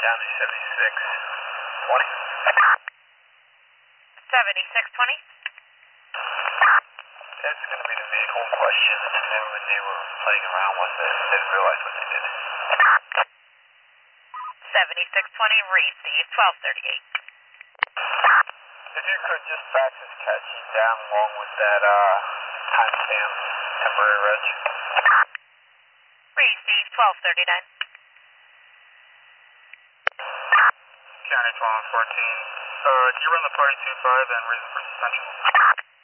down to 7620. 7620. That's going to be the vehicle in question. And when they were playing around with it, they didn't realize what they did. 7620, receive 1238. If you could just fax this cat sheet down along with that timestamp temporary reg. Receive 1239. County 1214. Did you run the party 25 and reason for suspension?